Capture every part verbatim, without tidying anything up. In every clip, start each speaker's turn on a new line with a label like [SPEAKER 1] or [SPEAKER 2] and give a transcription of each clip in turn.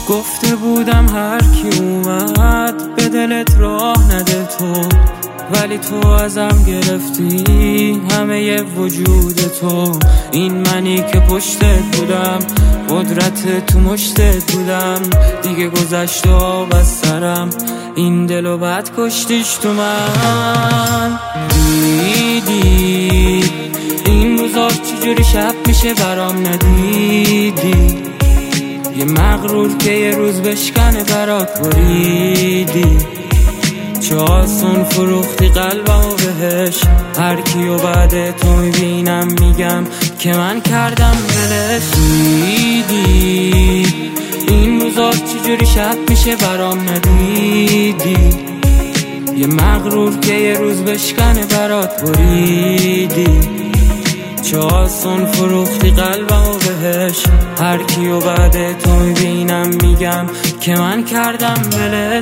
[SPEAKER 1] گفته بودم هر کی اومد به دلت راه نده تو، ولی تو ازم گرفتی همه ی وجود تو. این منی که پشتت بودم، قدرت تو مشتت بودم، دیگه گذشت و آب از سرم، این دلو بد کشتیش تو من. دیدی این روزا چجوری شب میشه برام ندیدی، یه مغرور که یه روز بشکنه برات بریدی. چه آسون فروختی قلبمو بهش، هر کیو بعد تو میبینم میگم که من کردم دلش. دیدی این روزا چجوری شب میشه برام ندیدی، یه مغرور که یه روز بشکنه برات بریدی. چه آسون فروختی قلبمو بهش، هر کیو بعد تو میبینم میگم که من کردم دلش.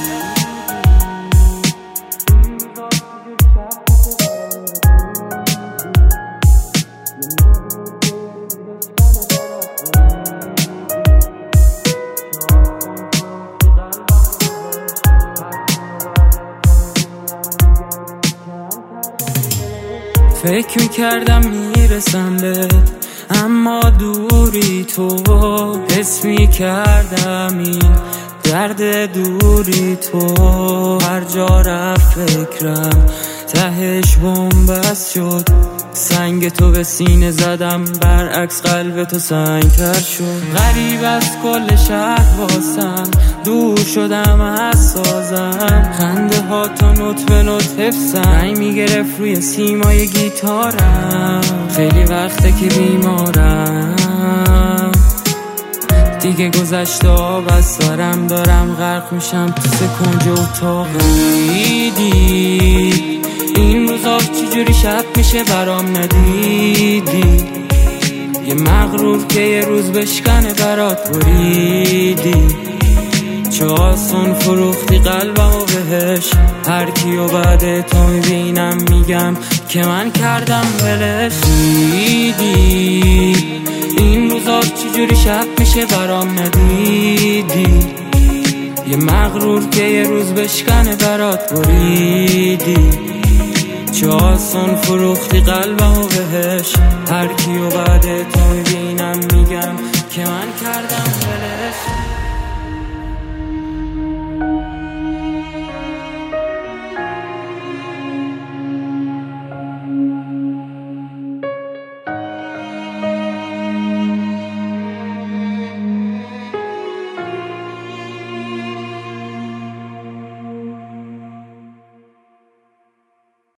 [SPEAKER 1] فکر میکردم میرسم بهت اما دوری تو، حس میکردم این درد دوری تو. هر جا رفت فکرم تهش بن‌بست شد، سنگ تو به سینه زدم برعکس قلب تو سنگ‌تر شد. غریب از کل شهر واسم دور شدم از سازم، خنده ها تا نوت به نوت حفظم، رنگ میگرفت روی سیمای گیتارم. خیلی وقته که بیمارم، دیگه گذشت آب از سرم، دارم غرق میشم تو سکنج اتاقم. دیدی این روزا چجوری شب میشه برام ندیدی، یه مغرور که یه روز بشکنه برات بریدی. چه آسون فروختی قلبمو بهش، هر کیو بعد تو میبینم میگم که من کردم ولش. دیدی این روزا چجوری شب میشه برام ندیدی، یه مغرور که یه روز بشکنه برات بریدی. چه آسون فروختی قلبمو بهش، هر کیو بعد تو میبینم میگم که من کردم